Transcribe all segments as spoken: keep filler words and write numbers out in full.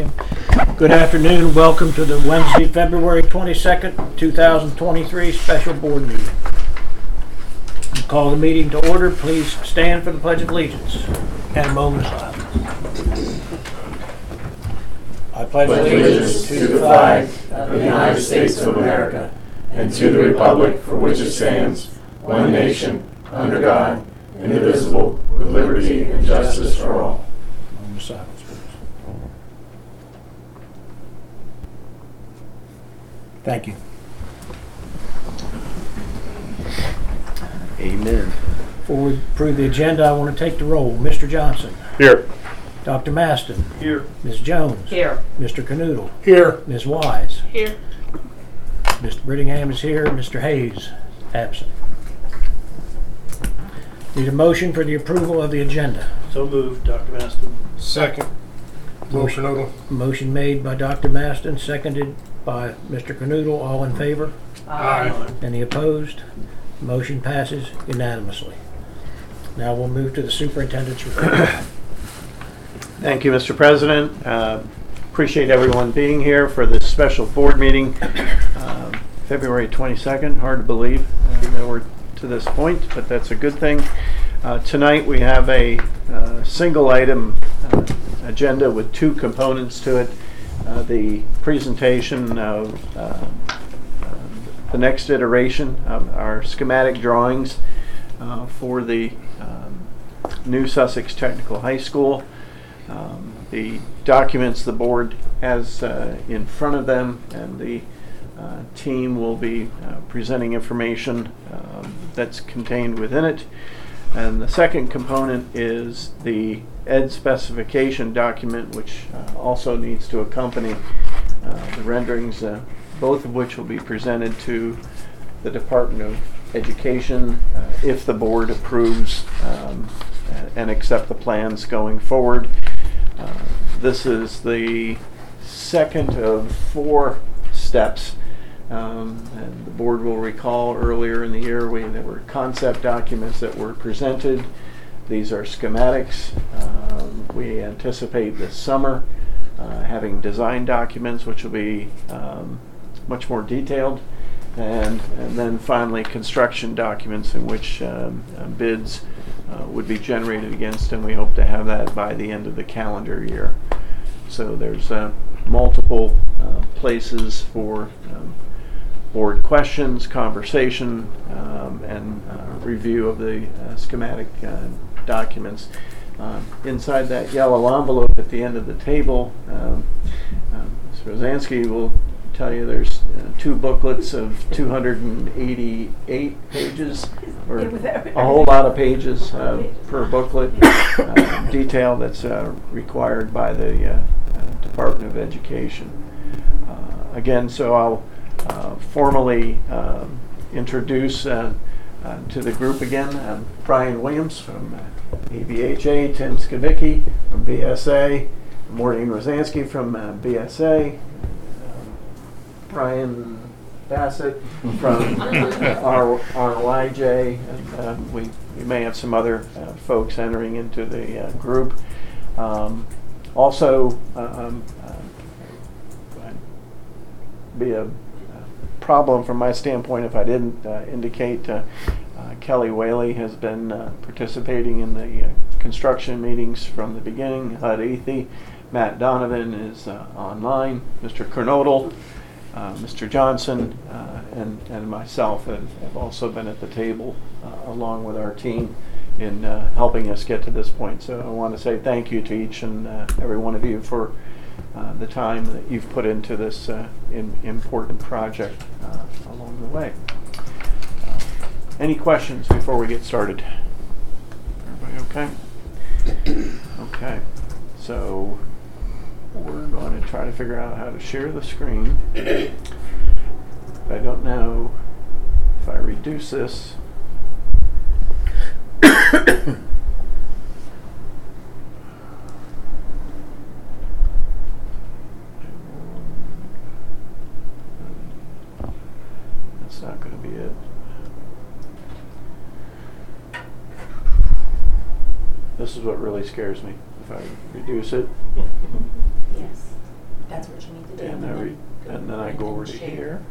him. Good afternoon. Welcome to the Wednesday, February twenty-second, two thousand twenty-three special board meeting. I call the meeting to order. Please stand for the Pledge of Allegiance and a moment of silence. I pledge allegiance to the flag of the United States of America and to the republic for which it stands, one nation, under God, indivisible, with liberty and justice for all. Moment of silence, please. Thank you. Amen. Before we approve the agenda, I want to take the roll. Mister Johnson. Here. Doctor Maston. Here. Miz Jones. Here. Mister Canoodle. Here. Miz Wise. Here. Mister Brittingham is here. Mister Hayes, absent. Need a motion for the approval of the agenda. So moved, Doctor Maston. Second. Motion Canoodle. Motion made by Doctor Maston, seconded by Mister Canoodle. All in favor? Aye. Any opposed? Motion passes unanimously. Now we'll move to the superintendent's report. Thank you, Mister President. Uh, appreciate everyone being here for this special board meeting. Uh, February twenty-second, hard to believe uh, that we're to this point, but that's a good thing. Uh, tonight we have a uh, single item uh, agenda with two components to it. Uh, the presentation of uh, uh, the next iteration of our schematic drawings uh, for the um, new Sussex Technical High School. Um, the documents the board has uh, in front of them, and the uh, team will be uh, presenting information um, that's contained within it. And the second component is the ed specification document, which uh, also needs to accompany uh, the renderings, uh, both of which will be presented to the Department of Education uh, if the board approves um, and accept the plans going forward. Uh, this is the second of four steps. Um, and the board will recall earlier in the year we, there were concept documents that were presented. These are schematics. Um, we anticipate this summer uh, having design documents, which will be um, much more detailed. And, and then finally construction documents in which um, uh, bids uh, would be generated against, and we hope to have that by the end of the calendar year. So there's uh, multiple uh, places for um, board questions, conversation, um, and uh, review of the uh, schematic uh, documents. Uh, inside that yellow envelope at the end of the table, um, um, Miz Rosansky will tell you there's uh, two booklets of two hundred eighty-eight pages, or a whole lot of pages uh, per booklet, uh, detail that's uh, required by the uh, uh, Department of Education. Uh, again, so I'll uh, formally um, introduce uh, uh, to the group again um, Brian Williams from uh, A B H A, Tim Skivicki from B S A, Maureen Rosansky from uh, B S A, Brian Bassett from R Y J, and uh, we, we may have some other uh, folks entering into the uh, group. Um, also, um, uh, be a problem from my standpoint if I didn't uh, indicate uh, uh, Kelly Whaley has been uh, participating in the uh, construction meetings from the beginning. Hud Ethy, Matt Donovan is uh, online, Mister Kernodle, Uh, Mister Johnson, uh, and, and myself have, have also been at the table uh, along with our team in uh, helping us get to this point. So I want to say thank you to each and uh, every one of you for uh, the time that you've put into this uh, in, important project uh, along the way. Uh, any questions before we get started? Everybody okay? Okay. So we're going to try to figure out how to share the screen. I don't know if I reduce this. That's not going to be it. This is what really scares me. If I reduce it. Yes. and then I go over to here.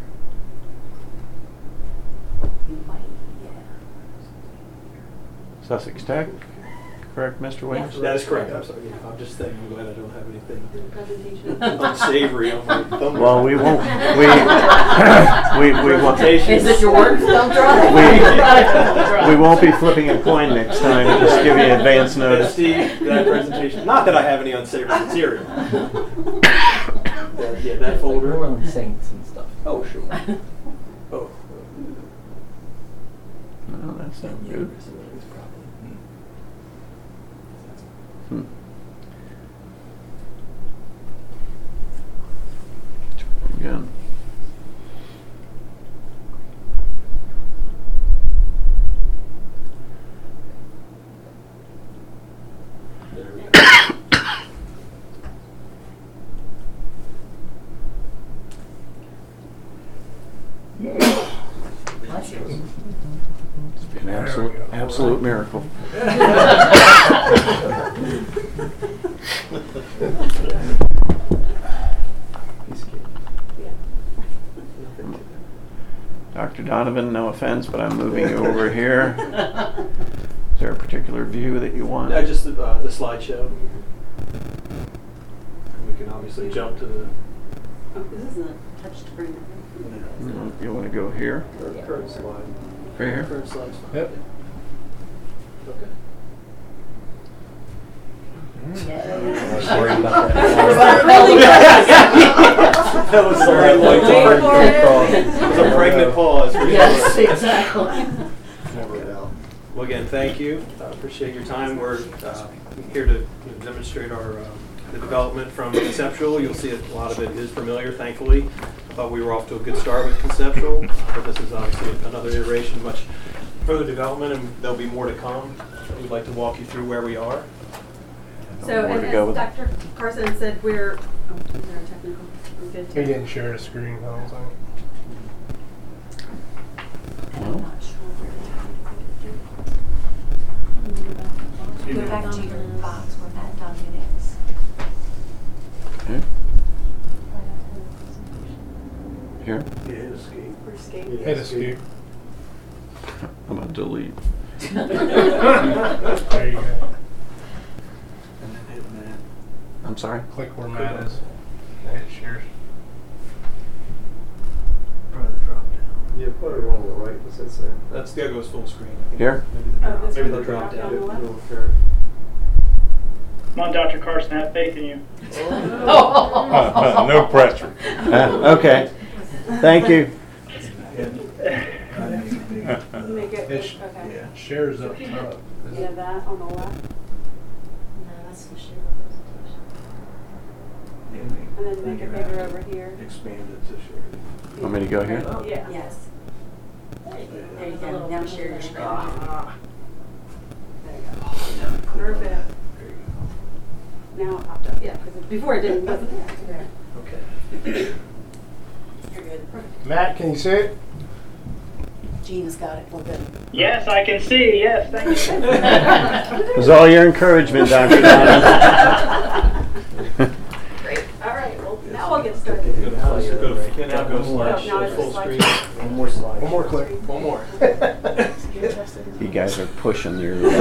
Sussex Tech, correct, Mister Williams? That is correct. I'm sorry. I'm just saying, I'm glad I don't have anything unsavory on my thumb. Well, we won't, we, we, we won't. Is it your work? Don't We, we won't be flipping a coin next time, just give you advance notice. Steve, that presentation. Not that I have any unsavory material. That, yeah, that folder. New Orleans Saints and stuff. Oh, sure. Oh. No, that's not good. Hmm. Again. Bless you. It's been an absolute, absolute miracle. Doctor Donovan, no offense, but I'm moving you over here. Is there a particular view that you want? Uh, just the, uh, the slideshow. And we can obviously jump to the Oh, this isn't a touch screen. You you want to go here? current, current slide. Right here? Current slide. Yep. Okay. Sorry about That was very long time. It was a pregnant pause. for Yes, sure. exactly. Well, again, thank you. I appreciate your time. We're uh, here to demonstrate our uh, the development from conceptual. You'll see a lot of it is familiar, thankfully. I thought we were off to a good start with conceptual, uh, but this is obviously another iteration, much further development, and there'll be more to come. We'd like to walk you through where we are. So, Where and to go as with it. Doctor Carson said, we're, oh, is there a technical? We're good He too. didn't share a screen the whole time. And I'm not sure where to. Go back to your box where that document is. Okay. Here? Yeah, escape. We're escape. Hit escape. I'm going to delete. There you go. And then hit that. I'm sorry? Click where Matt is. And hit shares. Probably the drop down. Yeah, put it on the right. What's that say? That's that goes full screen. I think. Here? Maybe the Oh, drop, this maybe one, the drop down. on the left? It'll appear. Come on, Doctor Carson, I have faith in you. Oh. No pressure. Uh, okay. Thank you. Make it, It's- okay. Yeah. Shares up top. Yeah, that on the left, No, that's the share and then make it bigger over here. Expand it to share. Want me to go here? Yeah. Yes. There you go. Now share your screen. Ah. There you go. Perfect. There you Now it popped up, yeah, because before it didn't, wasn't it? go. Okay. You're good. Matt, can you see it? Gina's got it. Well, good. Yes, I can see. Yes, thank you. It was all your encouragement, Doctor Donovan. Great. All right, well, now I'll get started. Go to slide- go to- yeah, now go to No, slide, now show it's full slide. screen. One more slide. One more click. One more. You guys are pushing your... And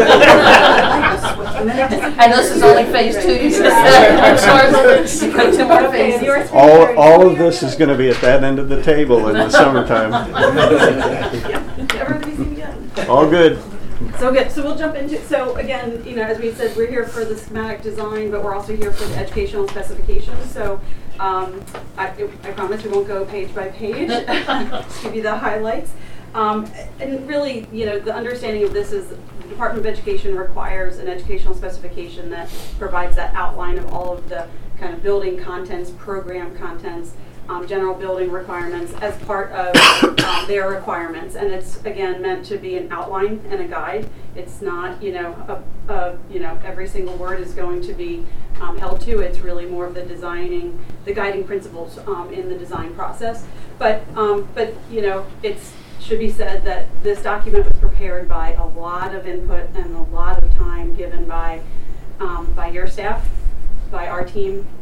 this is only phase two. You said. I'm sorry. You got two more Okay, phases. yours- All, all of this is going to be at that end of the table in the summertime. Everybody's seen it? All good. So good. So we'll jump into, so again, you know, as we said, we're here for the schematic design, but we're also here for the educational specifications. So um, I, I promise we won't go page by page. Just give you the highlights. Um, and really, you know, the understanding of this is the Department of Education requires an educational specification that provides that outline of all of the kind of building contents, program contents, Um, general building requirements as part of um, their requirements, and it's again meant to be an outline and a guide. It's not, you know, a, a, you know, every single word is going to be um, held to. It's really more of the designing, the guiding principles um, in the design process. But, um, but you know, it's should be said that this document was prepared by a lot of input and a lot of time given by um, by your staff, by our team.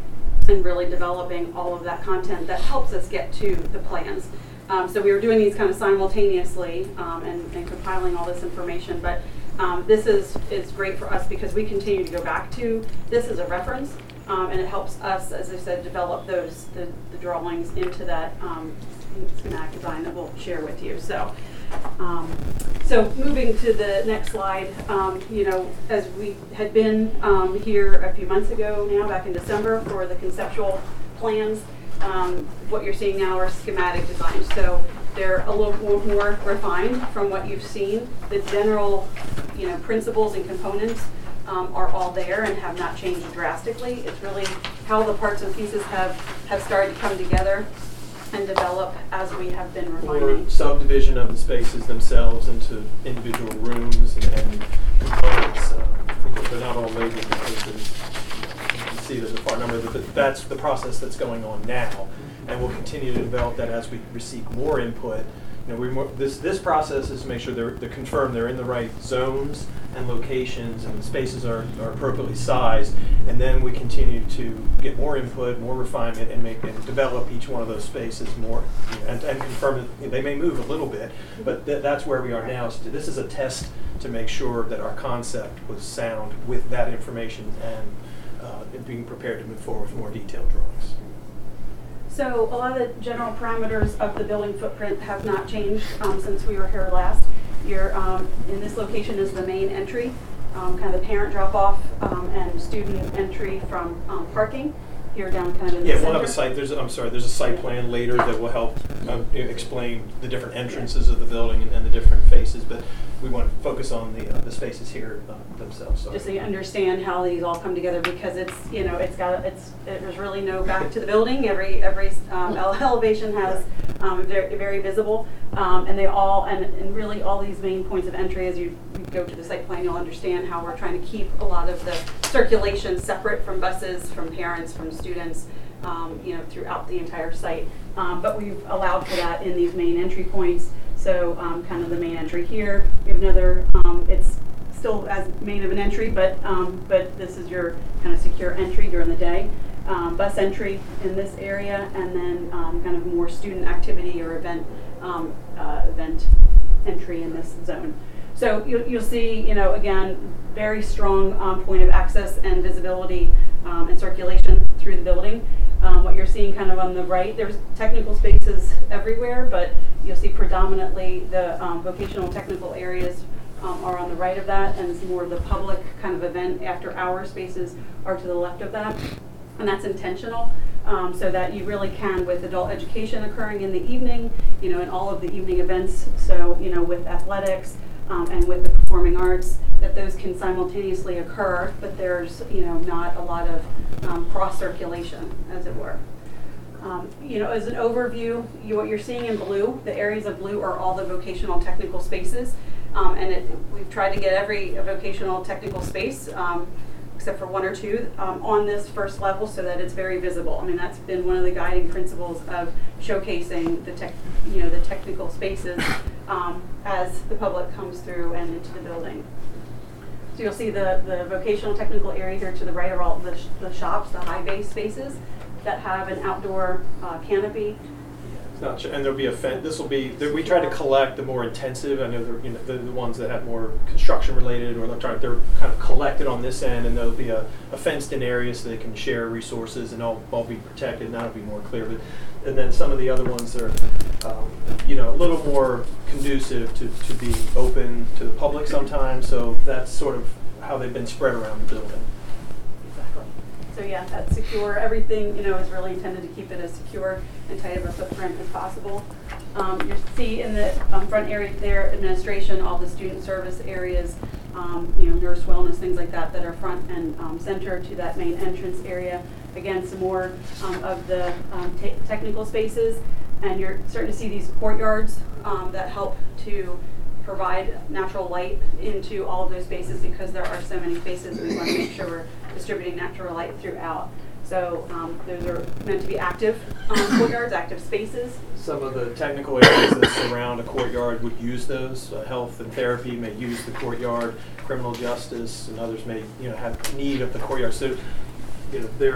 and really developing all of that content that helps us get to the plans. Um, so we were doing these kind of simultaneously um, and, and compiling all this information, but um, this is, is great for us because we continue to go back to this as a reference, um, and it helps us, as I said, develop those the, the drawings into that um, schematic design that we'll share with you. So, um, so moving to the next slide, um, you know, as we had been um, here a few months ago now, back in December, for the conceptual plans. Um, what you're seeing now are schematic designs. So they're a little more, more refined from what you've seen. The general, you know, principles and components um, are all there and have not changed drastically. It's really how the parts and pieces have, have started to come together and develop as we have been refining. Or subdivision of the spaces themselves into individual rooms and, and components. Um, they're not all labeled because there's, you can see there's a far number, but that's the process that's going on now. And we'll continue to develop that as we receive more input. You know, we more, this this process is to make sure they're, they're confirmed they're in the right zones and locations and the spaces are, are appropriately sized, and then we continue to get more input, more refinement, and make and develop each one of those spaces more, you know, and, and confirm that, you know, they may move a little bit, but th that's where we are now. So this is a test to make sure that our concept was sound with that information and uh, being prepared to move forward with more detailed drawings. So a lot of the general parameters of the building footprint have not changed um, since we were here last. You're, um, in this location is the main entry, um, kind of the parent drop-off um, and student entry from um, parking here down kind of in the Yeah, center. we'll have a site. There's, a, I'm sorry. There's a site plan later that will help um, explain the different entrances of the building and, and the different faces. But we want to focus on the uh, the spaces here uh, themselves. Sorry. Just so you understand how these all come together, because it's, you know, it's got it's it, there's really no back to the building. Every every um, ele elevation has um, very very visible, um, and they all and, and really all these main points of entry. As you go to the site plan, you'll understand how we're trying to keep a lot of the circulation separate from buses, from parents, from students, um, you know, throughout the entire site. Um, but we've allowed for that in these main entry points. So um, kind of the main entry here. We have another. Um, it's still as main of an entry, but um, but this is your kind of secure entry during the day. Um, bus entry in this area, and then um, kind of more student activity or event um, uh, event entry in this zone. So you, you'll see, you know, again, very strong um, point of access and visibility um, and circulation through the building. Um, what you're seeing kind of on the right, there's technical spaces everywhere, but you'll see predominantly the um, vocational technical areas um, are on the right of that, and it's more of the public kind of event after hour spaces are to the left of that. And that's intentional, um, so that you really can, with adult education occurring in the evening, you know, in all of the evening events, so, you know, with athletics um, and with the performing arts, that those can simultaneously occur, but there's, you know, not a lot of um, cross-circulation, as it were. Um, you know, as an overview, you, what you're seeing in blue, the areas of blue are all the vocational technical spaces, um, and it, we've tried to get every vocational technical space, um, except for one or two, um, on this first level so that it's very visible. I mean, that's been one of the guiding principles of showcasing the tech, you know, the technical spaces um, as the public comes through and into the building. So you'll see the, the vocational technical area here to the right are all the, sh the shops, the high base spaces that have an outdoor uh, canopy. It's not sure, and there'll be a fence. This will be. There, we try to collect the more intensive. I know they're, you know, the, the ones that have more construction related, or they're trying. They're kind of collected on this end, and there'll be a, a fenced-in area so they can share resources and all all be protected. And that'll be more clear. But and then some of the other ones are, um, you know, a little more conducive to to be open to the public sometimes. So that's sort of how they've been spread around the building. So yeah, that's secure. Everything, you know, is really intended to keep it as secure and tight of a footprint as possible. Um, you see in the um, front area there, administration, all the student service areas, um, you know, nurse wellness, things like that, that are front and um, center to that main entrance area. Again, some more um, of the um, te technical spaces, and you're starting to see these courtyards um, that help to provide natural light into all of those spaces, because there are so many spaces. We want to make sure we're distributing natural light throughout. So um, those are meant to be active um, courtyards, active spaces. Some of the technical areas that surround a courtyard would use those. Uh, health and therapy may use the courtyard. Criminal justice and others may, you know, have need of the courtyard. So, you know, they're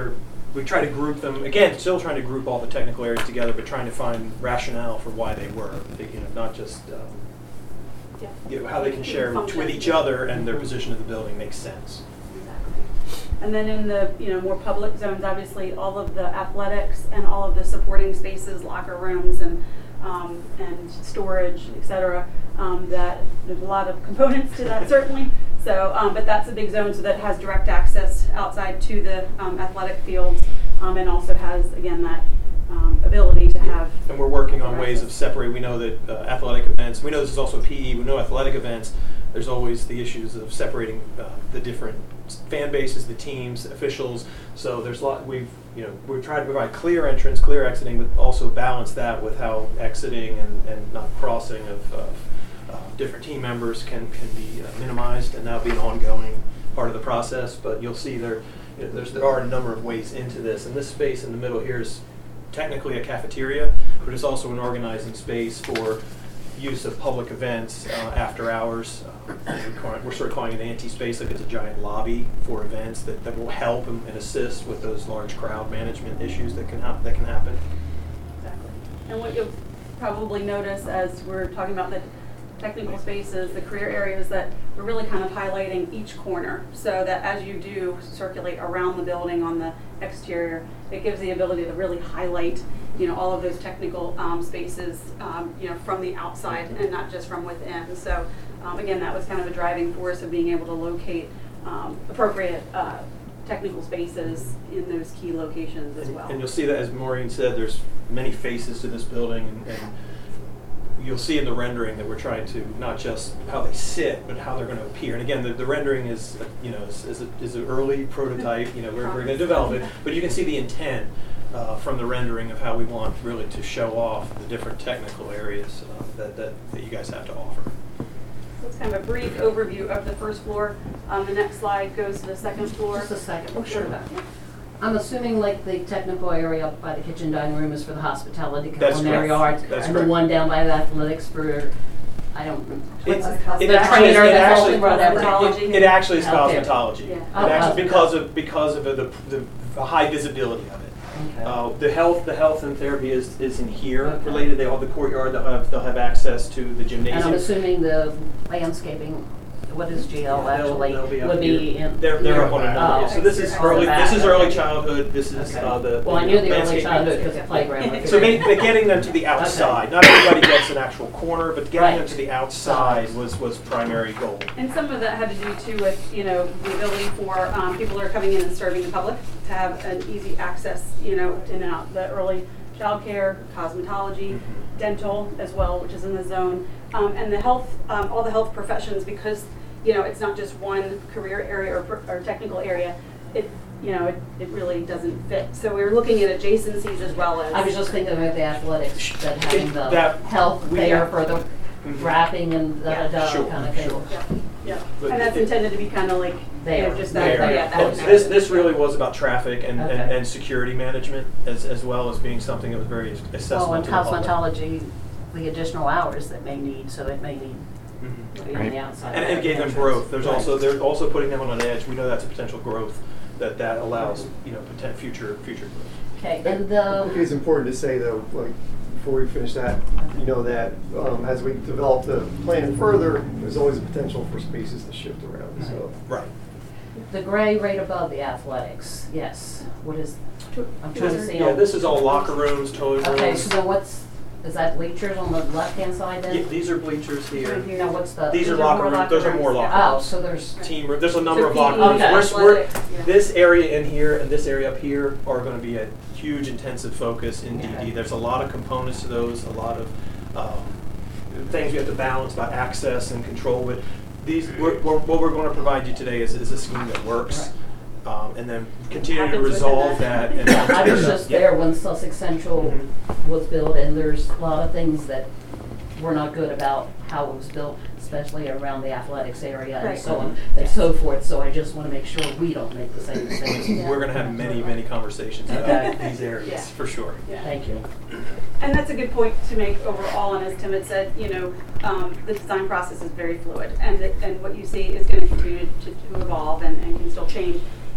we try to group them, again, still trying to group all the technical areas together, but trying to find rationale for why they were, you know, not just um, Yeah. you know, how they can share Function. with each other and their position of the building makes sense. Exactly. And then in the, you know, more public zones, obviously, all of the athletics and all of the supporting spaces, locker rooms and, um, and storage, et cetera, um, that there's a lot of components to that certainly. So, um, but that's a big zone, so that has direct access outside to the um, athletic fields, um, and also has, again, that um, ability to have. And we're working on ways of separating. We know that uh, athletic events, we know this is also P E, we know athletic events, there's always the issues of separating uh, the different fan bases, the teams, officials. So there's a lot, we've, you know, we're trying to provide clear entrance, clear exiting, but also balance that with how exiting and, and not crossing of, of uh, different team members can, can be uh, minimized, and that'll be an ongoing part of the process. But you'll see there, you know, there's, there are a number of ways into this, and this space in the middle here is technically a cafeteria, but it's also an organizing space for use of public events uh, after hours. Uh, we're, calling, we're sort of calling it an anti-space, like it's a giant lobby for events that, that will help and, and assist with those large crowd management issues that can, hap- that can happen. Exactly. And what you'll probably notice as we're talking about the technical spaces, the career areas, that we're really kind of highlighting each corner, so that as you do circulate around the building on the exterior, it gives the ability to really highlight, you know, all of those technical um, spaces, um, you know, from the outside and not just from within. So um, again, that was kind of a driving force of being able to locate um, appropriate uh, technical spaces in those key locations as And, well. and you'll see that, as Maureen said, there's many faces to this building, and, and you'll see in the rendering that we're trying to not just how they sit, but how they're going to appear. And again, the, the rendering is, you know, is, is, a, is an early prototype. You know, we're, we're going to develop it, but you can see the intent uh, from the rendering of how we want really to show off the different technical areas uh, that, that that you guys have to offer. So it's kind of a brief overview of the first floor. Um, the next slide goes to the second floor. Just a second. Oh, sure. Yeah. I'm assuming like the technical area up by the kitchen dining room is for the hospitality, That's culinary correct. arts, That's and correct. the one down by the athletics for, I don't, It's- what's it the actually is- trainer it that's actually- only whatever. Cosmetology. It, it actually is Okay. cosmetology. Yeah. It Oh, actually, cosmetology. because of because of the, the, the high visibility of it. Okay. Uh, the health, the health and therapy is, is in here Okay. related. They all have the courtyard. They'll have they'll have access to the And I'm gymnasium. assuming the landscaping, what is G L They'll- actually, they'll be up would be here. in. They're they're here. up on another. Oh. Yeah. So this is Oh, early. back, This is early okay. childhood. This is Okay. uh, the. Well, I knew the early landscaping. childhood because of playground. So ma- but getting them to the outside. Not everybody gets an actual corner, but getting Right. them to the outside was was primary goal. And some of that had to do too with, you know, the ability for um, people that are coming in and serving the public to have an easy access, you know, in and out. The early childcare, cosmetology, dental as well, which is in the zone, um, and the health, um, all the health professions, because, you know, it's not just one career area or, pro- or technical area. It, you know, it, it really doesn't fit. So we were looking at adjacencies as well as. I was just thinking about the athletics, that having the That- health we there have- for the Mhm. wrapping and Yeah. da-da-da Sure, kind of thing. sure. Yeah, yeah. But And that's it- intended to be kind of like, you know, There. just that, There. yeah, Well, that. This, this really was about traffic and, and, Okay. and security management, as, as well as being something that was very accessible Well, and to the public. cosmetology, the additional hours that may need, so it may need Mhm. to be on the outside. And, and gave them growth. There's Right. also, they're also putting them on an edge. We know that's a potential growth, that that allows, you know, potent future, future growth. Okay, and I think it's the, important to say though, like, before we finish that, you know, that um, as we develop the plan further, there's always a potential for spaces to shift around, so. Right. the gray right above the athletics, yes, what is, I'm trying to see. Yeah, all- this is all locker rooms, toilet rooms. Okay, so then what's, is that bleachers on the left-hand side Yeah, then? these are bleachers here. Right here. Now, what's the? These are These are locker more rooms. Those are locker more rooms, locker yeah. Oh, rooms. so there's, Team room. There's a number So of P E, locker rooms. Okay. We're, we're, athletics, yeah. this area in here and this area up here are going to be a huge intensive focus in D D. Okay. There's a lot of components to those, a lot of um, things we have to balance about access and control. But these, we're, we're, what we're going to provide you today is, is a scheme that works, um, and then continue to Happens within resolve that. that. and I was just Yeah. there when Sussex Central Mhm. was built, and there's a lot of things that were not good about how it was built, especially around the athletics area and Right. so on and so forth, so I just want to make sure we don't make the same mistakes. We're going to have many, many conversations about Okay. these areas, Yeah. for sure. Yeah. Thank you. And that's a good point to make overall, and as Tim had said, you know, um, the design process is very fluid, and, it- and what you see is gonna continue to, to evolve and, and can still change.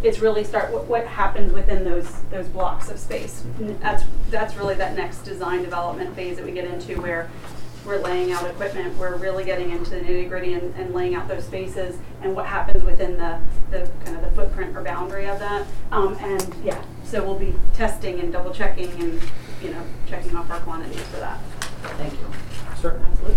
it's really start what, what happens within those those blocks of space. And that's that's really that next design development phase that we get into where we're laying out equipment, we're really getting into the nitty gritty and, and laying out those spaces and what happens within the, the kind of the footprint or boundary of that. Um, and yeah, so we'll be testing and double checking and, you know, checking off our quantities for that. Thank you. Certainly. Absolutely.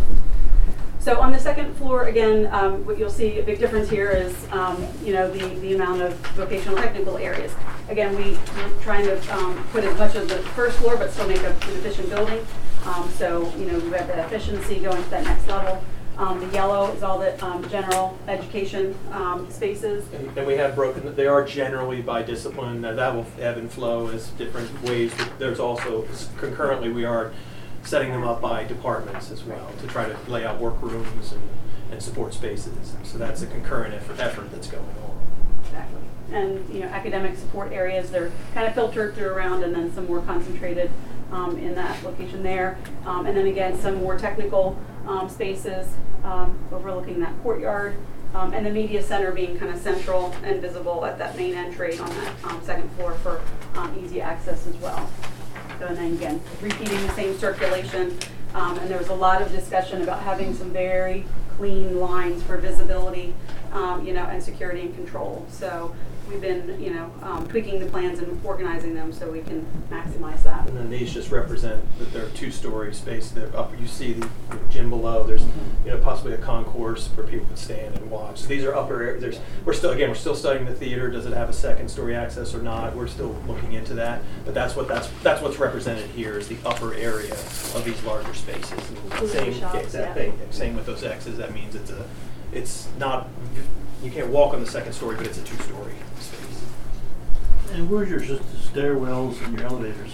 So on the second floor, again, um, what you'll see a big difference here is, um, you know, the, the amount of vocational technical areas. Again, we, we're trying to um, put as much of the first floor, but still make a, an efficient building. Um, so, you know, we have the efficiency going to that next level. Um, the yellow is all the um, general education um, spaces. And, and we have broken, they are generally by discipline. Now, that will ebb and flow as different ways. But there's also, concurrently, we are setting them up by departments as well to try to lay out workrooms and, and support spaces. So that's a concurrent effort, effort that's going on. Exactly. And, you know, academic support areas, they're kind of filtered through around and then some more concentrated um, in that location there. Um, and then again, some more technical um, spaces um, overlooking that courtyard. Um, and the media center being kind of central and visible at that main entry on that um, second floor for um, easy access as well. So, and then again, repeating the same circulation. Um, and there was a lot of discussion about having some very clean lines for visibility, um, you know, and security and control. So we've been, you know, um, tweaking the plans and organizing them so we can maximize that. And then these just represent that they're two-story space. They're up. You see the gym below. There's, you know, possibly a concourse where people can stand and watch. So these are upper areas. There's, we're still, again, we're still studying the theater. Does it have a second-story access or not? We're still looking into that. But that's what that's that's what's represented here is the upper area of these larger spaces. Including Same, shops, yeah, exact yeah. thing. Same with those X's. That means it's a, it's not. You can't walk on the second story, but it's a two-story space. And where's your s- stairwells and your elevators?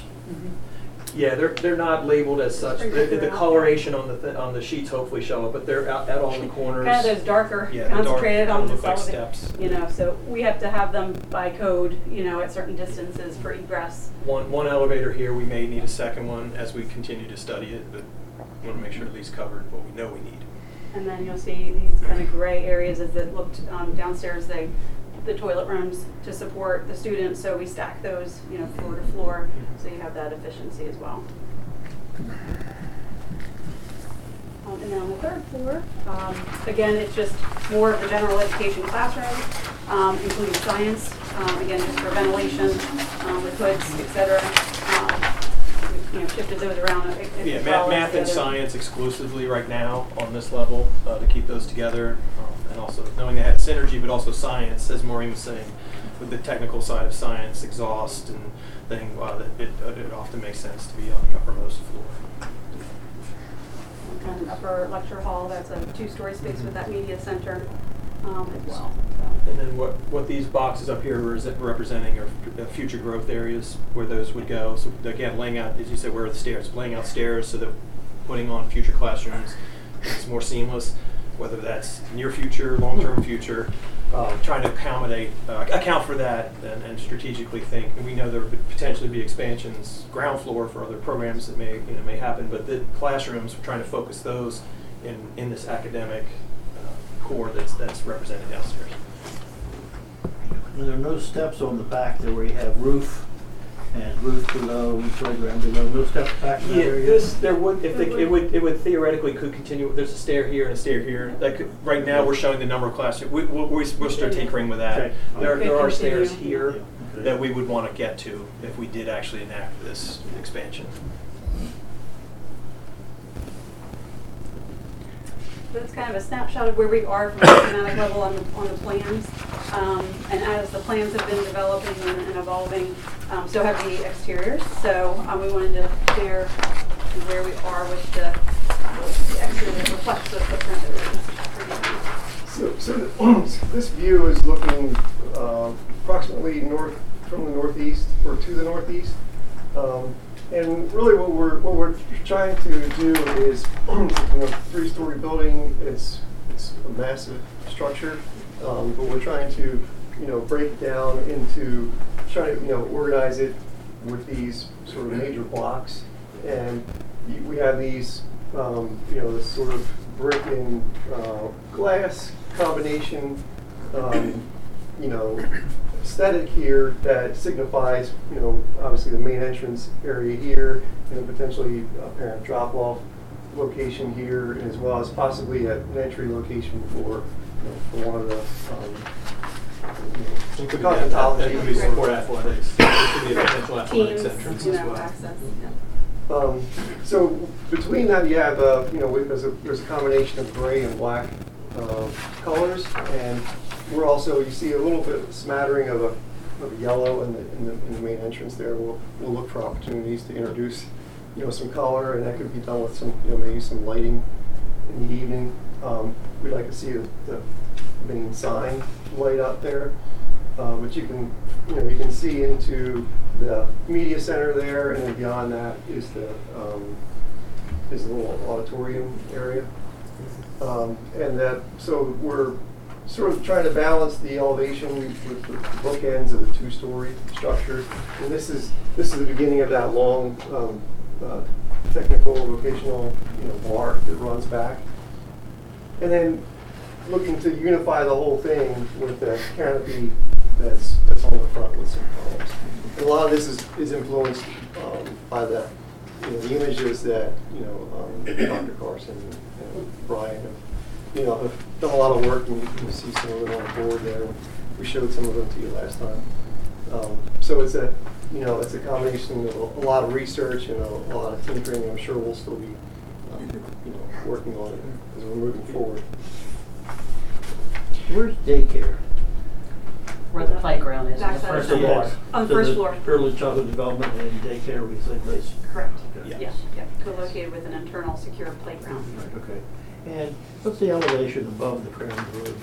Yeah, they're they're not labeled as such. The, Pretty the good. coloration on the th on the sheets hopefully show up, but they're out, out on the corners. Kind of those darker, Yeah, the dark- concentrated on the look like elevator, steps. you know, so we have to have them by code, you know, at certain distances for egress. One one elevator here. We may need a second one as we continue to study it, but we want to make sure at least covered what we know we need. And then you'll see these kind of gray areas as it looked um, downstairs, they, the toilet rooms to support the students, so we stack those, you know, floor to floor, so you have that efficiency as well. Um, and then on the third floor, um, again, it's just more of the general education classroom, um, including science, um, again, just for ventilation, um, with hoods, et cetera. Um, we've, you know, shifted those around. as Yeah, well math, as math the and other- science exclusively right now on this level uh, to keep those together, um, and also knowing they had synergy, but also science, as Maureen was saying, with the technical side of science, exhaust and thing, uh, that it, uh, it often makes sense to be on the uppermost floor. And upper lecture hall, that's a two-story space with that media center um, as well. And then what, what these boxes up here are representing are f- future growth areas where those would go. So again, laying out, as you said, where are the stairs? Laying out stairs so that putting on future classrooms is more seamless, whether that's near future, long-term future, uh, trying to accommodate, uh, account for that and, and strategically think. And we know there would potentially be expansions, ground floor for other programs that may, you know, may happen, but the classrooms, we're trying to focus those in, in this academic uh, core that's, that's represented downstairs. And there are no steps on the back there where you have roof and roof below, and playground below, no steps back in that Yeah, area? this, there would, if they, it would, it would theoretically could continue, there's a stair here and a stair here. That could, right now, we're showing the number of classrooms. We, we'll, we'll start tinkering with that. Okay. There, there are Could stairs continue. here Okay. that we would want to get to if we did actually enact this expansion. That's kind of a snapshot of where we are from a schematic level on the, on the plans. Um, and as the plans have been developing and, and evolving, um, so have the exteriors. So um, we wanted to share where we are with the, the exterior that reflects the footprint that we're producing. So, so this view is looking uh, approximately north from the northeast or to the northeast. Um, and really what we're what we're trying to do is, you know, three-story building, it's it's a massive structure, um, but we're trying to, you know, break it down into, trying to, you know, organize it with these sort of major blocks. And y- we have these, um, you know, this sort of brick and uh, glass combination, um, you know, aesthetic here that signifies, you know, obviously the main entrance area here, and then potentially a parent drop-off location here, as well as possibly a- an entry location for, you know, for one of the, um, It could be cosmetology. that- that could be support athletics. It could be a potential athletics Teams, entrance you as know, well. access, yeah. Um, so between that, you have, uh, you know, we- there's a, there's a combination of gray and black uh, colors, and we're also, you see a little bit of smattering of a, of yellow in the, in the, in the main entrance there. We'll, we'll look for opportunities to introduce, you know, some color, and that could be done with some, you know, maybe some lighting in the evening. Um, we'd like to see the, the main sign light up there. Uh, but you can, you know, you can see into the media center there, and then beyond that is the um, is the little auditorium area. Um, and that, so we're sort of trying to balance the elevation with the bookends of the two-story structure. And this is this is the beginning of that long um, uh, technical vocational, you know, bar that runs back. And then looking to unify the whole thing with that canopy that's that's on the front with some columns. And a lot of this is, is influenced um, by the, you know, the images that, you know, um, Doctor Carson and Brian have, you know, have done a lot of work, and you can see some of them on the board there. We showed some of them to you last time. Um, so it's a, you know, it's a combination of a, a lot of research and a, a lot of tinkering. I'm sure we'll still be, um, you know, working on it as we're moving forward. Where's daycare? Where the playground is, on the Backside first of the floor. wall. On the first floor. Early childhood development and daycare, we think that's. Correct. Yeah. Yeah, yeah, co-located with an internal secure playground. Right, okay. And what's the elevation above the crown of the road?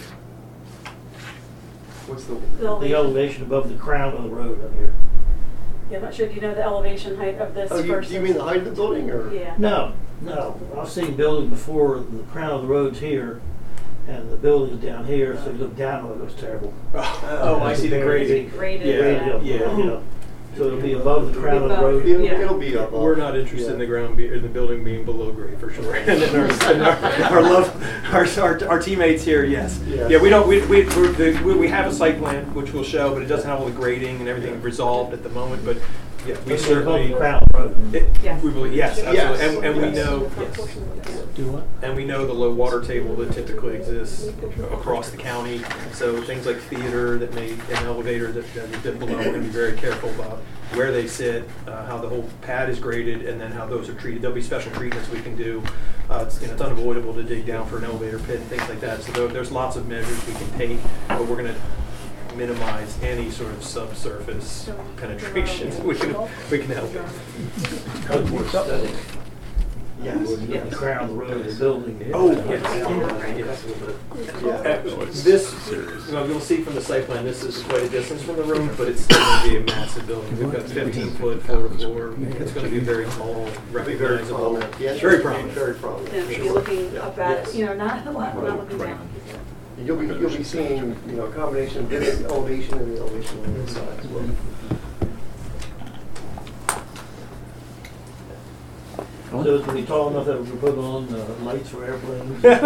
What's the? The elevation above the crown of the road up here? Yeah, I'm not sure, do you know the elevation height of this Oh, you, versus? do you mean the height of the building, or? Yeah. No, no. I've seen buildings before, the crown of the road's here, and the building's down here, so you look down, oh, it looks terrible. Oh, I see the grading. Graded, Yeah, Graded, yeah. you know. So it'll be above the crown of the road? It'll, Yeah. it'll be up. We're not interested in the ground, be, in the building being below grade for sure. And then our, and our, our love, our, our, our teammates here, yes. Yeah. Yeah, we don't, we, we, we're, the, we, we have a site plan which we'll show, but it doesn't have all the grading and everything resolved at the moment, but yeah, we It's above certainly. the crown of the road. It, Yes. We believe, yes, absolutely. Yes. And, and we Yes. know, yes. Do what? And we know the low water table that typically exists across the county. So things like theater that may, an elevator that, that is below, we're gonna be very careful about where they sit, uh, how the whole pad is graded, and then how those are treated. There'll be special treatments we can do. Uh, it's, you know, it's unavoidable to dig down for an elevator pit and things like that. So there, there's lots of measures we can take, but we're gonna minimize any sort of subsurface penetration. We can, we can help it. Because we're studying. Yes. The crown of the road, the building. Oh, yes. Yeah. Uh, This, well, you'll see from the site plan, this is quite a distance from the room, but it's still going to be a massive building. We've got fifteen foot floor to floor. It's going to be very tall, Be very recognizable. prominent. The entrance Very will be prominent. Very prominent. Yeah, for you're sure. looking Yeah. up at, Yes. you know, not a lot, we're not looking Right. down. You'll be, you'll be seeing, you know, a combination of this elevation and the elevation on the inside as well. So it's gonna be tall enough that we can put on uh, lights for airplanes? No.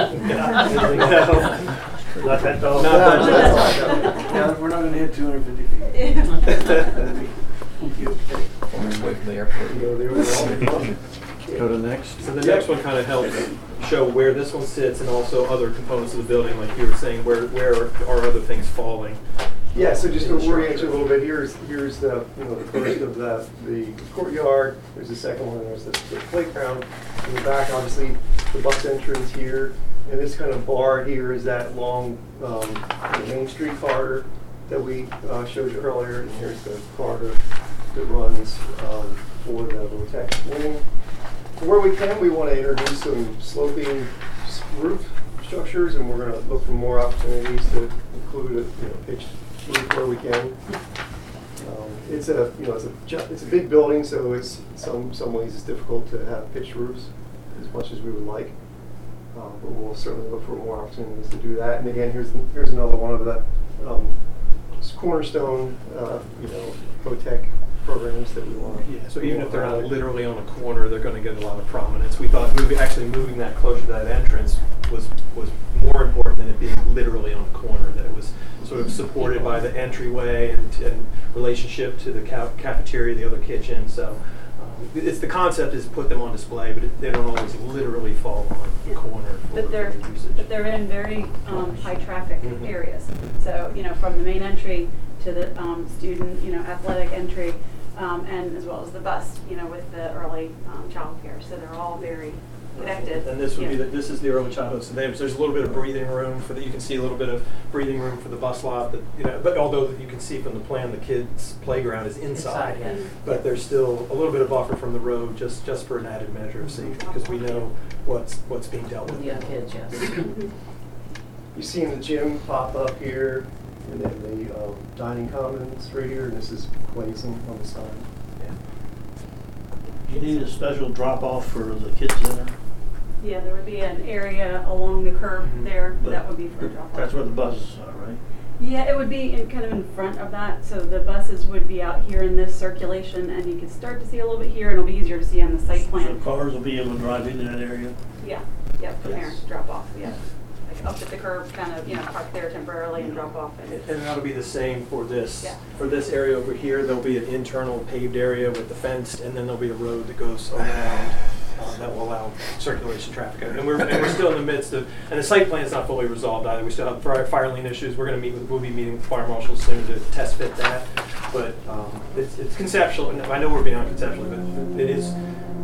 Not that tall? Not that tall. Yeah, we're not gonna hit two hundred fifty feet. Wait for the airport. You know, they were Go to next. So the next one kind of helps show where this one sits and also other components of the building, like you were saying, where, where are other things falling? Yeah, so just to orient you a little bit, here's, here's the, you know, the first of the, the courtyard, there's the second one, there's the, the playground. In the back, obviously, the bus entrance here, and this kind of bar here is that long, um, Main Street corridor that we, uh, showed you earlier, and here's the corridor that runs, um, for the Votech wing. Where we can, we want to introduce some sloping s- roof structures, and we're going to look for more opportunities to include a, you know, pitched roof where we can. Um, it's a, you know, it's a, ju- it's a big building, so it's some some ways it's difficult to have pitched roofs as much as we would like. Uh, but we'll certainly look for more opportunities to do that. And again, here's the, here's another one of the um, cornerstone, uh, you know, Votech programs that we want. Yeah, so even if they're not literally on a corner, they're going to get a lot of prominence. We thought moving, actually moving that closer to that entrance was was more important than it being literally on the corner, that it was sort of supported by the entryway and, and relationship to the ca cafeteria, the other kitchen. So um, it's the concept is put them on display, but it, they don't always literally fall on the corner for But they're, usage. but they're in very um, high traffic Mhm. areas. So, you know, from the main entry to the um, student, you know, athletic entry, um, and as well as the bus, you know, with the early um, childcare. So they're all very connected. And this would be Yeah. the, this is the early childhood. So there's, there's a little bit of breathing room for the, you can see a little bit of breathing room for the bus lot. That, you know, but although you can see from the plan, the kids' playground is inside. Inside, yeah. But there's still a little bit of buffer from the road, just just for an added measure of safety, because we know what's what's being dealt with. With young kids, yes. You've seen the gym pop up here, and then the um, dining commons right here, and this is blazing on the side. You need a special drop-off for the kids center? Yeah, there would be an area along the curb Mhm. there that would be for drop-off. That's where the buses are, right? Yeah, it would be in, kind of in front of that, so the buses would be out here in this circulation, and you could start to see a little bit here, and it'll be easier to see on the site So plan. cars will be able to drive into that area? Yeah, yeah, for Yes. parents to drop off, yeah. Like up at the curb, kind of, you know, park there temporarily and drop off. And And and that'll be the same for this. Yeah. For this area over here, there'll be an internal paved area with the fenced, and then there'll be a road that goes around uh, that will allow circulation traffic. And we're, and we're still in the midst of, and the site plan is not fully resolved either. We still have fire, fire lane issues. We're going to meet with, we'll be meeting with fire marshals soon to test fit that. But um, it's, it's conceptual, and I know we're beyond conceptual, but it is.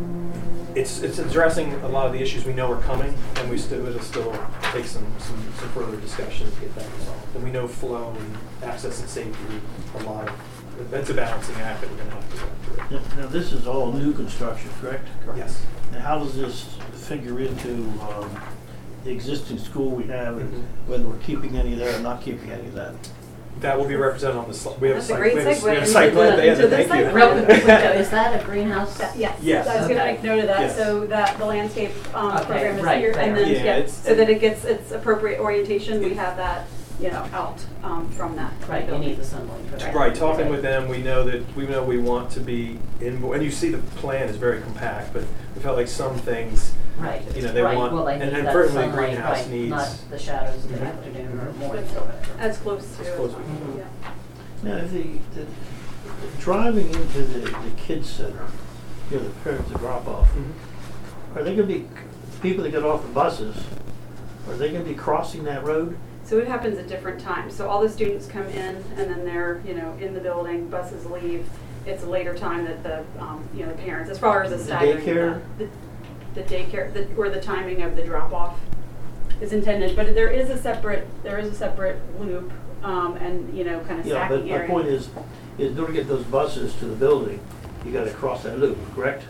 It's, it's addressing a lot of the issues we know are coming, and we still, it'll still take some, some, some further discussion to get that resolved. And we know flow and access and safety, a lot of, that's a balancing act that we're gonna have to work through. Now, now, this is all new construction, correct? Yes. Now, how does this figure into um, the existing school we have, and Mhm. whether we're keeping any there or not keeping any of that? That will be represented on the slide. We have a That's a site- great we have a- segue we have a into site plan. the- Yeah, into the thank site you. plan. Real quick, is that a greenhouse? That- Yes, Yes. I was gonna Okay. make note of that, Yes. so that the landscape um, Okay, program is right here, there. and then, Yeah, yeah, it's- so that it gets its appropriate orientation, we have that, you know, out um, from that. Right, you need the sunlight for that. Right, talking with them, we know that, we know we want to be in, and you see the plan is very compact, but we felt like some things, Right, you know, they right, want- well, they and- need and that certainly sunlight, greenhouse right, needs- not the shadows of the Mhm. afternoon or morning. As close to. As close as we can. Yeah. Now, the, the driving into the, the kids center, you know, the parents to drop off, are they gonna be, people that get off the buses, are they gonna be crossing that road? So it happens at different times. So all the students come in and then they're, you know, in the building, buses leave. It's a later time that the, um, you know, the parents, as far as the The staggering. of daycare? The the daycare, the- or the timing of the drop off is intended, but there is a separate, there is a separate loop, um, and, you know, kind of Yeah, but stacking my area. point is, is in order to get those buses to the building, you gotta cross that loop, correct?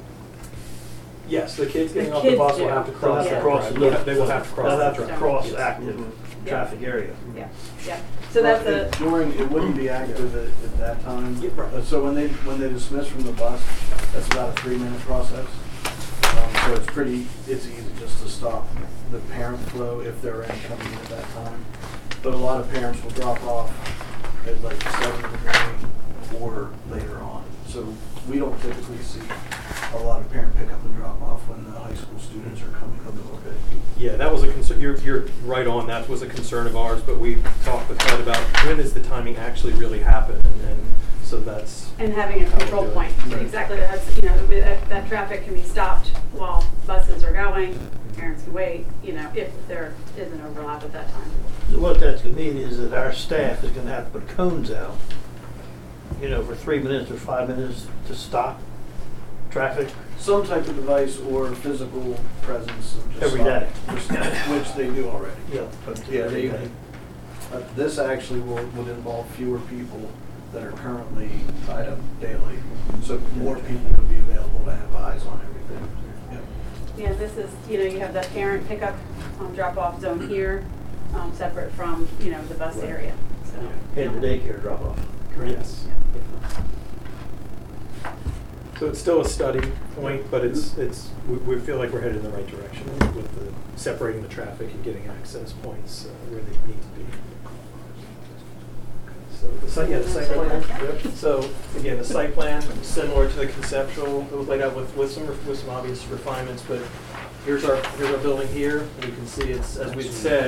yes, the kids getting The off the kids bus will do. have to They'll cross have to that cross drive. the loop. They will have to cross They'll that have to drive. cross Yes. active Mhm. Yeah. traffic area. Yeah, yeah. So that's Well, a, it- During, it wouldn't be active at, at that time. Yeah, right. Uh, So when they, when they dismiss from the bus, that's about a three-minute process. Um, so it's pretty, it's easy just to stop the parent flow if they're in coming in at that time. But a lot of parents will drop off at like seven in the morning or later on. So we don't typically see a lot of parent pickup and drop off when the high school students are coming a little bit. Yeah, that was a concern, you're, you're right on, that was a concern of ours, but we talked with Ted about when does the timing actually really happen, and, and so that's. and having a how we'll control do it. point. Right. Exactly, that's, you know, that, that traffic can be stopped while buses are going, parents can wait, you know, if there is an overlap at that time. So what that's gonna mean is that our staff is gonna have to put cones out, you know, for three minutes or five minutes to stop traffic. Some type of device or physical presence of just Every stop- day. just stop, which they do already. Yeah. but- Yeah, they, uh, this actually will, would involve fewer people that are currently tied up daily. So more people would be available to have eyes on everything. Yep. Yeah, this is, you know, you have that parent pickup, um, drop-off zone here, um, separate from, you know, the bus Right. area, so. And the daycare drop off. Yes. So it's still a study point, but it's, it's, we, we feel like we're headed in the right direction with the separating the traffic and getting access points uh, where they need to be. So the site, yeah, the site plan. Yep. So again, the site plan, similar to the conceptual, it was laid out with, with some, with some obvious refinements, but here's our, here's our building here. And you can see it's, as we'd said,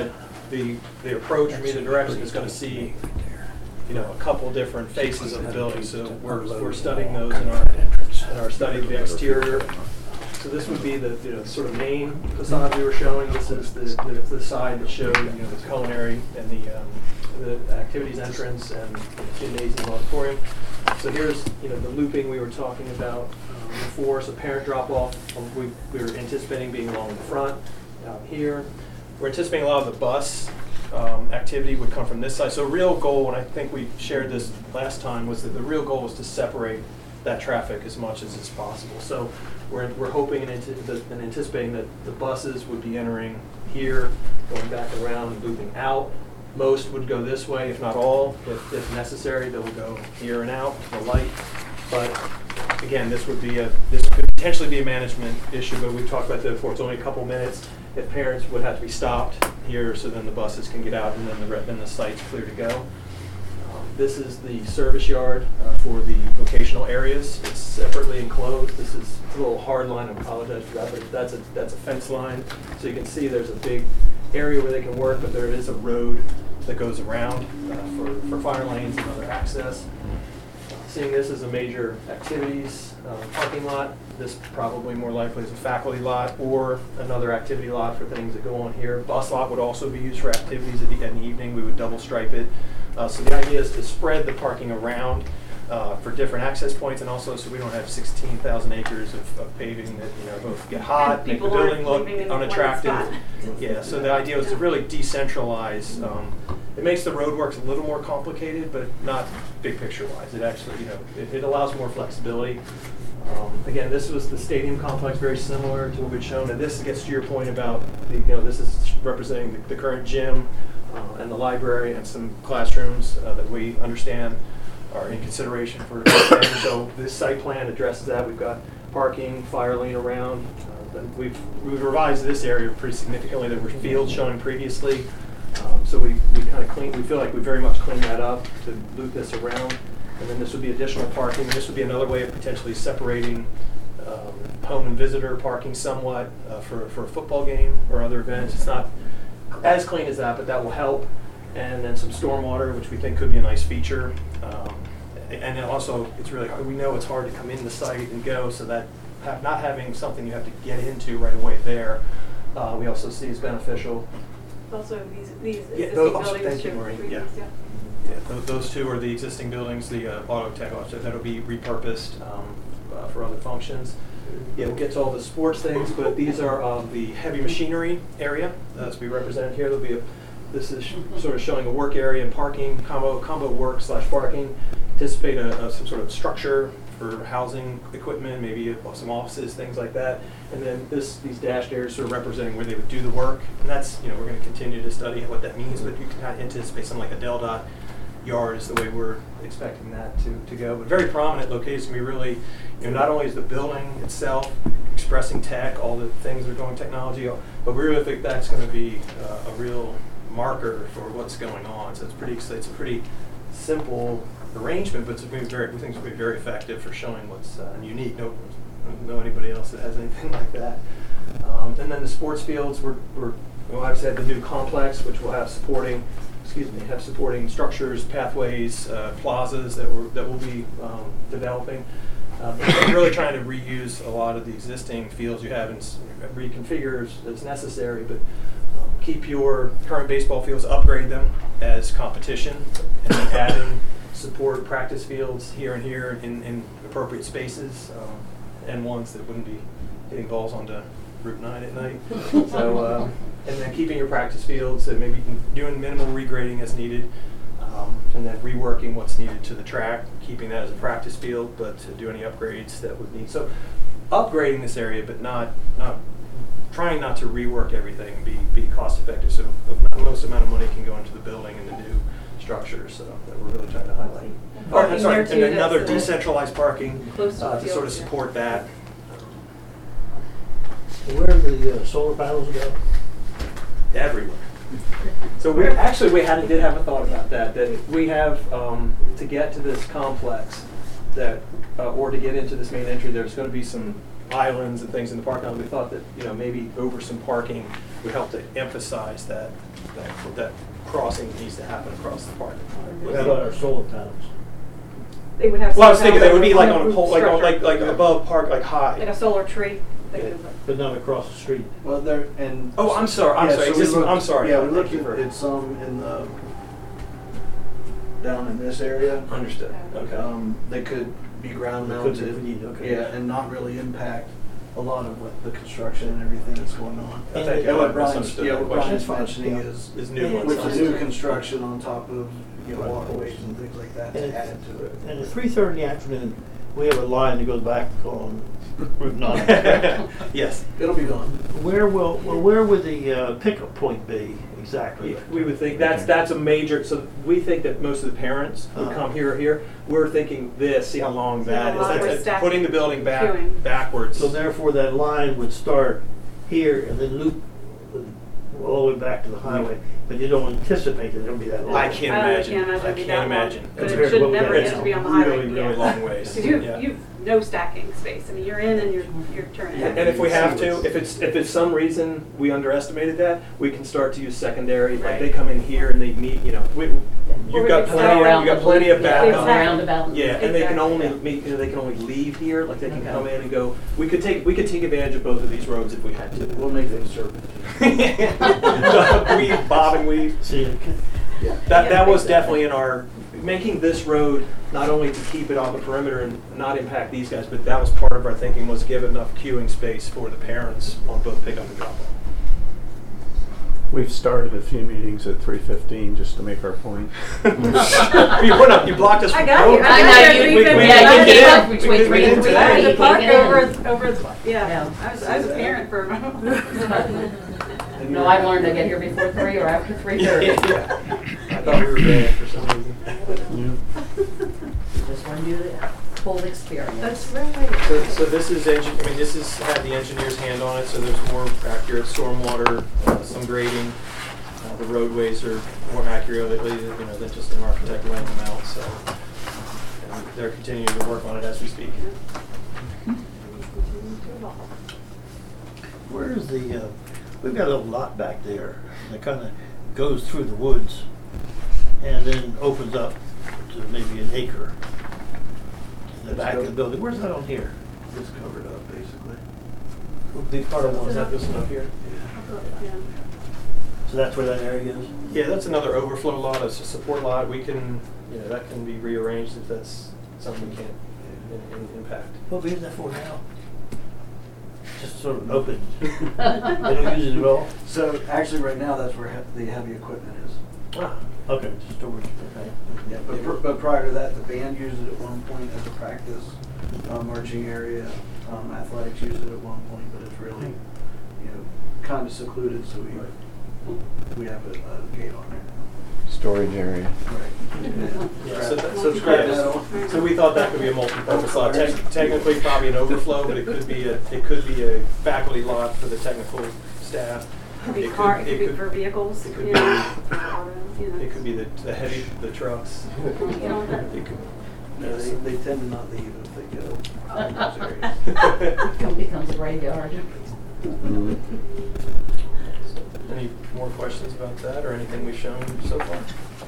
the, the approach from either direction is going to see, you know, a couple different faces of the building. So we're, we're studying those in our, in our study of the exterior. So this would be the, you know, sort of main facade we were showing. This is the, the, the side that showed, you know, the culinary and the, um, the activities entrance and the gymnasium auditorium. So here's, you know, the looping we were talking about um, before. So parent drop off, we, we were anticipating being along the front out here. We're anticipating a lot of the bus um, activity would come from this side. So real goal, and I think we shared this last time, was that the real goal was to separate that traffic as much as is possible. So we're, we're hoping and, anti- and anticipating that the buses would be entering here, going back around, looping out. Most would go this way, if not all. If, if necessary, they'll go here and out to the light. But again, this would be a this could potentially be a management issue. But we've talked about that before. It's only a couple minutes. If parents would have to be stopped here, so then the buses can get out, and then the then the site's clear to go. Um, this is the service yard uh, for the vocational areas. It's separately enclosed. This is a little hard line. I apologize for that, but that's a that's a fence line. So you can see there's a big area where they can work, but there is a road that goes around uh, for, for fire lanes and other access. Uh, seeing this as a major activities uh, parking lot, this probably more likely is a faculty lot or another activity lot for things that go on here. Bus lot would also be used for activities at the, in the evening. We would double stripe it. Uh, so the idea is to spread the parking around Uh, for different access points, and also so we don't have sixteen thousand acres of, of paving that, you know, both get hot, make the building look unattractive. Yeah, so the idea was to really decentralize. Um, it makes the roadworks a little more complicated, but not big picture wise. It actually, you know, it, it allows more flexibility. Um, again, this was the stadium complex, very similar to what we'd shown, and this gets to your point about, the, you know, this is representing the, the current gym uh, and the library and some classrooms uh, that we understand are in consideration for expanding. So this site plan addresses that. We've got parking, fire lane around. Uh, we've, we've revised this area pretty significantly. There were fields shown previously. Um, so we, we kind of clean, we feel like we very much cleaned that up to loop this around. And then this would be additional parking. And this would be another way of potentially separating um, home and visitor parking somewhat uh, for, for a football game or other events. It's not as clean as that, but that will help. And then some stormwater, which we think could be a nice feature. Um, and then also, it's really hard. We know it's hard to come in the site and go, so that ha- not having something you have to get into right away there, uh, we also see as beneficial. Also, these these Yeah, existing those, buildings. thank you, should Maureen. be Yeah. used, yeah. Yeah, those, those two are the existing buildings, the uh, auto tech office, that'll be repurposed um, uh, for other functions. Yeah, we'll get to all the sports things, but these are um, the heavy machinery area that's be represented here. There'll be a This is sh- sort of showing a work area and parking, combo combo work slash parking. Anticipate a, a, some sort of structure for housing equipment, maybe some offices, things like that. And then this these dashed areas sort of representing where they would do the work. And that's, you know, we're going to continue to study what that means, but you can kind of anticipate something like a Del Dot yard is the way we're expecting that to, to go. But very prominent location. We really, you know, not only is the building itself expressing tech, all the things that are going technology, but we really think that's going to be uh, a real marker for what's going on. So it's pretty it's a pretty simple arrangement, but it's very, we think it's going to be very effective for showing what's uh, unique. No, I don't know anybody else that has anything like that. Um, and then the sports fields, we're, we're we'll obviously have the new complex, which will have supporting, excuse me, have supporting structures, pathways, uh, plazas that we're that we'll be um, developing. Um, we're really trying to reuse a lot of the existing fields you have and reconfigure as necessary, but um, keep your current baseball fields, upgrade them as competition, and then adding support practice fields here and here in, in appropriate spaces, um, and ones that wouldn't be hitting balls onto Route nine at night. So, um, and then keeping your practice fields, and maybe doing minimal regrading as needed. Um, and then reworking what's needed to the track, keeping that as a practice field, but to do any upgrades that would need. So upgrading this area, but not not trying not to rework everything and be, be cost effective. So the most amount of money can go into the building and the new structures so that we're really trying to highlight. Oh, I'm sorry, and another decentralized parking uh, to sort of support that. Where do the uh, solar panels go? Everywhere. So we actually we had did have a thought about that. That we have um, to get to this complex. that, uh, or to get into this main entry, there's going to be some islands and things in the parking lot. We thought that, you know, maybe over some parking would help to emphasize that, that, that crossing needs to happen across the parking lot. What about our solar panels? They would have. Well, I was thinking they would be some like kind on of a pole, like, on- like, like structure. above park, like Like high. a solar tree. They could- But not across the street. Well, there, and. Oh, I'm sorry, I'm Yeah, sorry, so we Existing- looked- I'm sorry. Yeah, we Thank looked you for- at some in the, down in this area. Understood, okay. Um, they could be ground They could be, mounted. if we need, okay. Yeah, and not really impact a lot of what the construction and everything that's going on. I think And I what Brian's, misunderstood yeah, the what Brian's question. mentioning Yeah. is, Is new ones. with the new construction on top of, you know, Right. walkways and things like that And to add to it. And at three thirty in the afternoon, we have a line that goes back on Route nine. Yes. It'll be gone. Where will, well, where would the uh, pickup point be exactly? We would think that's, that's a major, so we think that most of the parents would Uh-huh. come here or here. We're thinking this, see how long that Yeah, is. a lot That's more a- stack- Putting the building back, queuing. backwards. So therefore, that line would start here and then loop all the way back to the highway, but you don't anticipate that it'll be that long. I can't I imagine. can't imagine I it'd be can't that long. imagine. But it Compared to should what we never got get now. to be on the highway. Really, really yeah. long ways. Because you, Yeah. you've no stacking space. I mean, you're in and you're, you're turning. And if we have to, if it's, if it's some reason we underestimated that, we can start to use secondary, like Right. they come in here and they need, you know, we, Or you've we got could plenty, go of- around you've got the plenty of loop, yeah, backup. go roundabout. Yeah, and they can Exactly. only, meet- you know, they can only leave here, like they can Okay. come in and go, we could take, we could take advantage of both of these roads if we had to. We'll make them serpentine. Weave, bob and weave. See, it can- Yeah. That, that was definitely in our, making this road, not only to keep it on the perimeter and not impact these guys, but that was part of our thinking, was give enough queuing space for the parents on both pickup and drop off. We've started a few meetings at three fifteen just to make our point. You went up, you blocked us I from got you. going. I I got know, you. you- We couldn't we- get we out. couldn't get in. between We couldn't three get and into We three. that. had to You park can't get over, in. over, yeah. Yeah. I was, I was a parent for a moment. No, I learned to get here before three or after three thirty. Yeah. I thought we were bad for some reason. Just want to do the full experience. That's right. So, so this is, engi- I mean, this is, had the engineer's hand on it, so there's more accurate stormwater, uh, some grading. Uh, The roadways are more accurately, you know, than just an architect laying them out, so. And they're continuing to work on it as we speak. Where's the, uh, we've got a little lot back there that kind of goes through the woods and then opens up to maybe an acre in the back of the building. Where's that on here? It's covered up, basically. Would be part of Is one. that this one up here? Yeah. So that's where that area is? Yeah, that's another overflow lot, it's a support lot, we can, you know, that can be rearranged if that's something we can't in- in- impact. What we use that for now? Just sort of open. They don't use it at all? So actually, right now, that's where he- the heavy equipment is. Ah, okay, just storage, okay. Yeah, but, pr- but prior to that, the band used it at one point as a practice, uh, marching area. Um, athletics used it at one point, but it's really, you know, kind of secluded, so we, we have a, a gate on there. Storage area. Right. Yeah, so, that- so, Subscribe yeah, that all. so we thought that could be a multi-purpose lot. Tec- Technically, probably an overflow, but it could be a, it could be a faculty lot for the technical staff. Could be It car, could- it could be for vehicles, it could you be- know, or auto, you know. It could be the, the heavy, the trucks. You know, that- It could- No, they, they tend to not leave if they go in those areas. It becomes a graveyard. Any more questions about that or anything we've shown so far?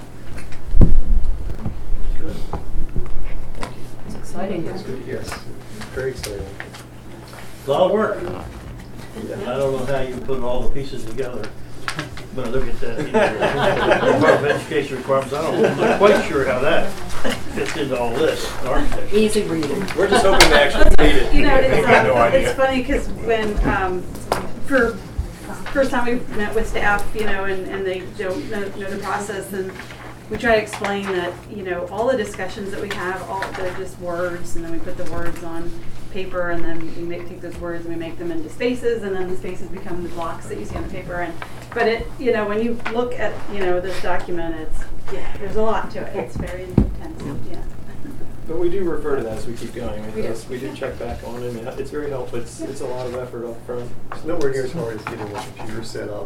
Good. It's exciting. That's good to hear. Very exciting. A lot of work. I don't know how you put all the pieces together, but I look at that, you know, the Department of Education requirements, I don't, I'm not quite sure how that fits into all this, architecture. Easy reading. We're just hoping to actually read it. You know, it's, We've got no uh, idea. it's funny because when, um, for first time we met with staff, you know, and, and they don't know, know the process, and we try to explain that, you know, all the discussions that we have, all, they're just words, and then we put the words on paper, and then we make, take those words and we make them into spaces, and then the spaces become the blocks that you see on the paper. And but it, you know, when you look at, you know, this document, it's, yeah, there's a lot to it. It's very intensive, yeah. But we do refer to that as we keep going. We do. Because we do check back on it, and it's very helpful. It's, it's a lot of effort up front. It's nowhere near as hard as getting a computer set up.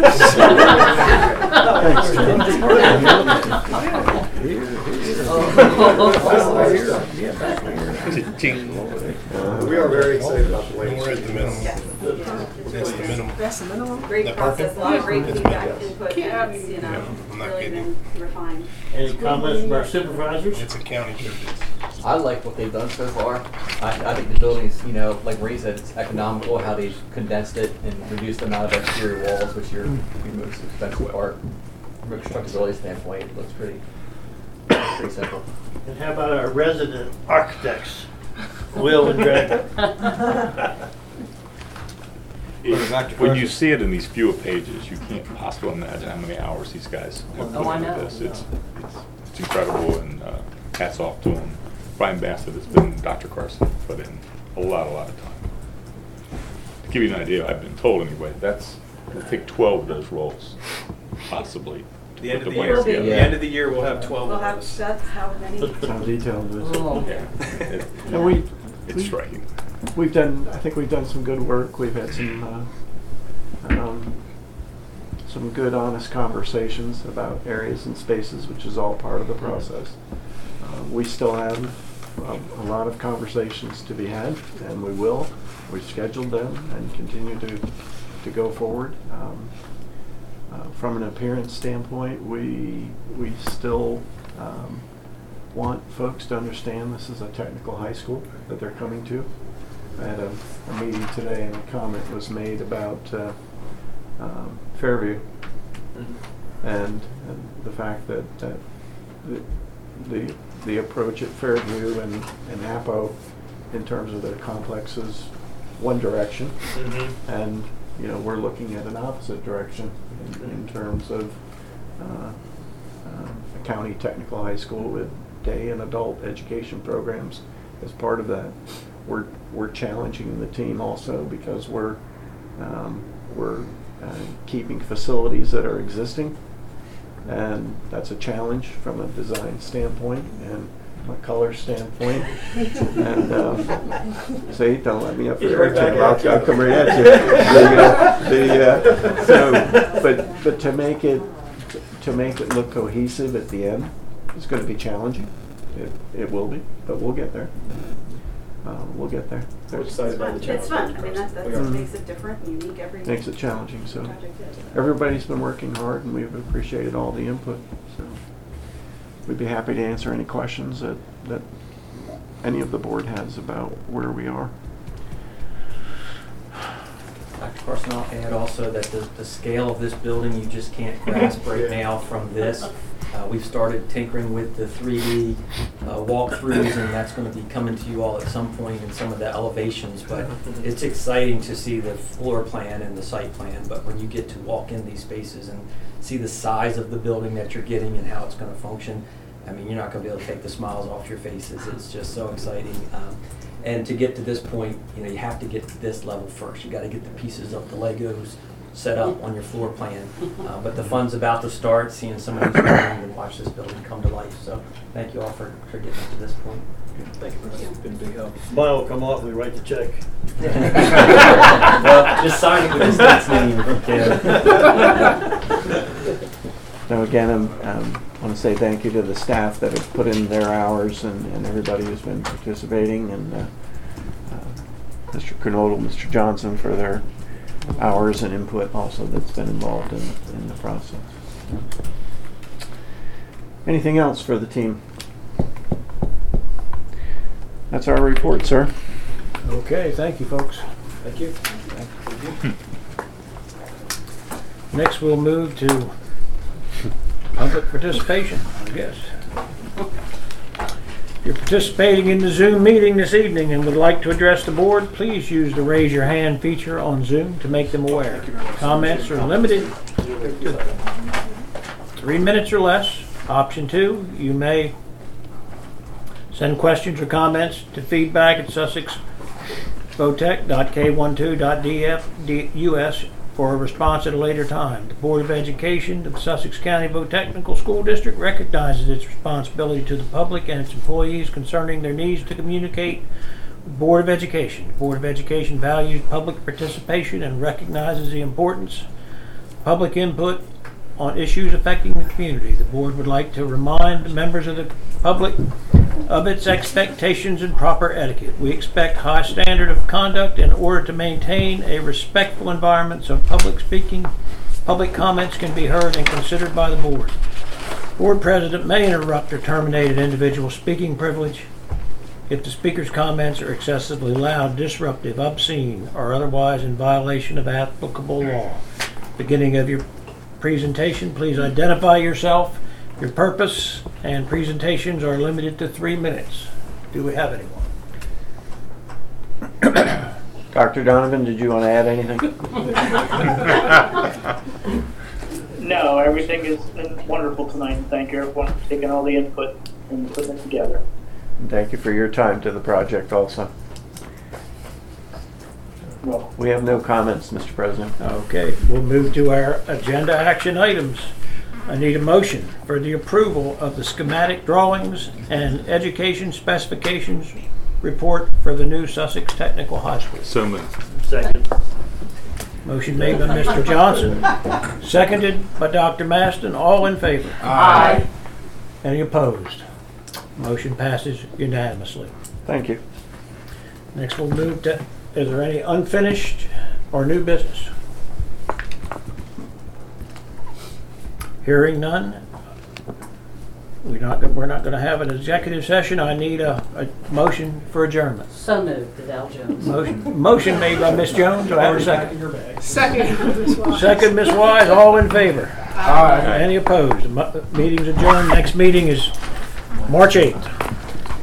We are very excited about the way. We're at the minimum. Yes. That's the minimum. That's the minimum. Great That process, a lot of great feedback, input, and it's, you know, Yeah, I'm not really kidding. been refined. Any comments from our supervisors? It's a county trip. I like what they've done so far. I, I think the building's, you know, like Ray said, it's economical how they've condensed it and reduced the amount of exterior walls, which are the most expensive part. From a constructability standpoint, it looks pretty, pretty simple. And how about our resident architects, Will and Greg? When you see it in these fewer pages, you can't possibly imagine how many hours these guys have Oh, put I into know. this. It's, it's, it's incredible, and uh, hats off to them. Brian Bassett has been, Doctor Carson put in a lot, a lot of time. To give you an idea, I've been told anyway, that's, it'll take twelve of those rolls, possibly. to The end put of the plans year, together. the end of the year, we'll have twelve We'll of have, those. that's how many. How detailed is it? Oh. Yeah. It- And we, It's we- striking. We've done, I think we've done some good work. We've had some, uh, um, some good, honest conversations about areas and spaces, which is all part of the process. Uh, we still have um, a lot of conversations to be had, and we will. We've scheduled them and continue to, to go forward. Um, uh, from an appearance standpoint, we, we still, um, want folks to understand this is a technical high school that they're coming to. I had a, a meeting today and a comment was made about uh, um, Fairview and, and the fact that, that the, the the approach at Fairview and, and Apo in terms of their complex is one direction, Mm-hmm. and you know we're looking at an opposite direction in, in terms of uh, um, a county technical high school with day and adult education programs as part of that. We're we're challenging the team also because we're um, we're uh, keeping facilities that are existing, and that's a challenge from a design standpoint and a color standpoint. And um, see, don't let me up He's there. right back I'll, at you. I'll come right at you. the, uh, the, uh, so, but but to make it to make it look cohesive at the end is going to be challenging. It, it will be, but we'll get there. Uh, we'll get there. We're There's, excited It's by fun, the challenge. it's fun, I mean, that's, that's We what are. makes it different and unique every. makes it challenging. So project is. everybody's been working hard, and we've appreciated all the input. So we'd be happy to answer any questions that that any of the board has about where we are. Doctor Carson, I'll add also that the, the scale of this building, you just can't grasp right now from this. Uh, we've started tinkering with the three D uh, walkthroughs, and that's going to be coming to you all at some point in some of the elevations. But it's exciting to see the floor plan and the site plan. But when you get to walk in these spaces and see the size of the building that you're getting and how it's going to function, I mean, you're not going to be able to take the smiles off your faces. It's just so exciting. Um, and to get to this point, you know, you have to get to this level first. You got to get the pieces of the Legos set up on your floor plan. Uh, but the fun's about to start, seeing some of these buildings and watch this building come to life. So thank you all for, for getting to this point. Thank you, Brian. It's been a big help. Smile will come off, we write the check. Well, just sign it with the state's name if you can. So again, I um, um, want to say thank you to the staff that have put in their hours and, and everybody who's been participating, and uh, uh, Mister Kernodle, Mister Johnson for their hours and input also that's been involved in, in the process. Anything else for the team? That's our report, sir. Okay, thank you, folks. Thank you. Next, we'll move to public participation, I guess. If you're participating in the Zoom meeting this evening and would like to address the board, please use the raise your hand feature on Zoom to make them aware. Comments are limited to three minutes or less. Option two, you may send questions or comments to feedback at sussex botech dot k twelve dot d f d u s for a response at a later time. The Board of Education of the Sussex County Vo-Technical School District recognizes its responsibility to the public and its employees concerning their needs to communicate with the Board of Education. The Board of Education values public participation and recognizes the importance of public input on issues affecting the community. The board would like to remind members of the public of its expectations and proper etiquette. We expect high standard of conduct in order to maintain a respectful environment so public speaking, public comments can be heard and considered by the board. Board president may interrupt or terminate an individual's speaking privilege if the speaker's comments are excessively loud, disruptive, obscene, or otherwise in violation of applicable law. Beginning of your presentation, please identify yourself, your purpose, and presentations are limited to three minutes. Do we have anyone? Doctor Donovan, did you want to add anything? No, everything has been wonderful tonight, and thank you everyone for taking all the input and putting it together. Thank you for your time to the project also. Well, We have no comments, Mister President. Okay, we'll move to our agenda action items. I need a motion for the approval of the schematic drawings and education specifications report for the new Sussex Technical High School. So moved. second. Motion made by Mister Johnson, seconded by Doctor Maston. All in favor? Aye. Any opposed? Motion passes unanimously. Thank you. Next we'll move to, is there any unfinished or new business? Hearing none. We're not, we're not going to have an executive session. I need a, a motion for adjournment. So moved, Val Jones. Motion, motion made by Miz Jones. Do I have a second? Second. Second, Miz Wise. All in favor? Aye. Any opposed? Mo- Meeting's adjourned. Next meeting is March eighth.